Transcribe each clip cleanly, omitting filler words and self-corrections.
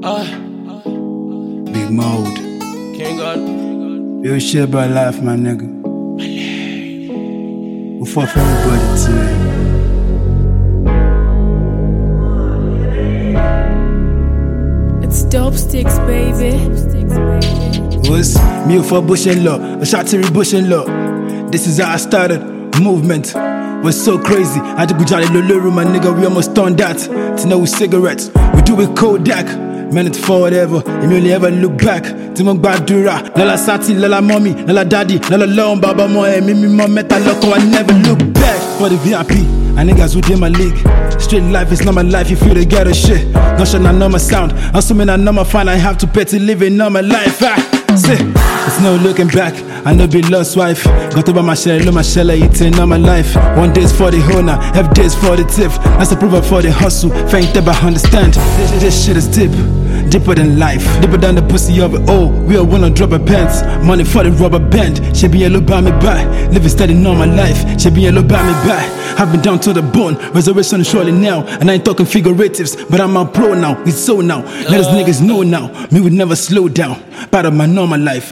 Big Mode. King God. Real shit about life, my nigga. We fought for everybody today. It's dope sticks, baby. Was me for Bush and Law, a shot to Bush and Law. This is how I started. Movement was so crazy. I had to go jolly Lulu, my nigga. We almost done that. To know with cigarettes, we do it Kodak. Man, it's forever. You only ever look back. Timon Badura, Lala Sati, Lala Mommy, Lala Daddy, Lala Long, Baba Moe, Mimi Mom, Meta Loco. I never look back for the VIP. And niggas within my league. Straight life is not my life, you feel the ghetto shit. Gunshot, I know my sound. Assuming I know my fine, I have to pay to live in all my life. Say, it's no looking back. I know be lost wife. Got over my shell, look my shell, eating all my life. One day's for the owner, F days for the tip. That's the proof for the hustle. Faint never understand. This shit is deep. Deeper than life, deeper than the pussy of it. Oh, we all wanna drop a pants. Money for the rubber band. She be yellow by me by. Living steady all my life. She be yellow by me by. I've been down to the bone. Resurrection is surely now. And I ain't talking figuratives, but I'm a pro now. It's so now. Let us niggas know now. Me would never slow down. Part of my normal life.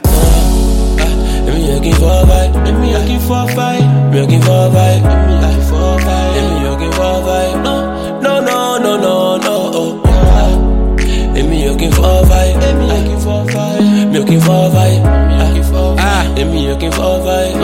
Me looking for a vibe. Me looking for a vibe. Me looking for a vibe. Me looking for a vibe. Me looking for a vibe. No, no, no, no, no, no. Me looking for a vibe. Me looking for a vibe. Me looking for a vibe. Me looking for a vibe.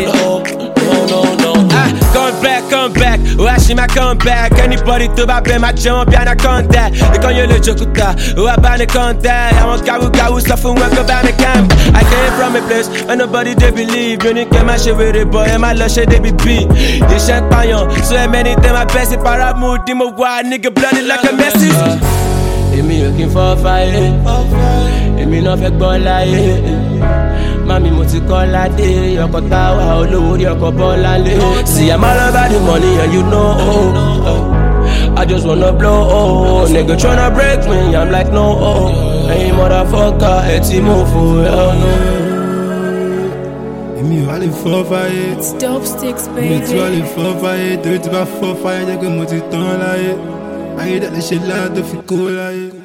No, no. Come back. Oh, I see my comeback. Anybody to my bed, my jump, bien à contact. Et quand y'a le jokuta, oh, I ban the contact. I want gawu, stuff and welcome back the camp. I came from a place where nobody they believe. You can't my shit with it, boy, and my lush, they be beat. You shan't pay on, so many times my best, if I mood, demo wild, nigga bloody like a message. Me looking for a fight. Me no fake ball like Mami mo ti call like day. Yoko tawa olowo yoko bolale. See I'm all about the money and you know. I just wanna blow. Nigga tryna break me. I'm like no. Hey motherfucker, eti mo for hell no. Me all for fight. It's dope sticks, baby. Me all for fight. Do it about for fight. You can multi ton like. I hear that shit loud, if you cool like.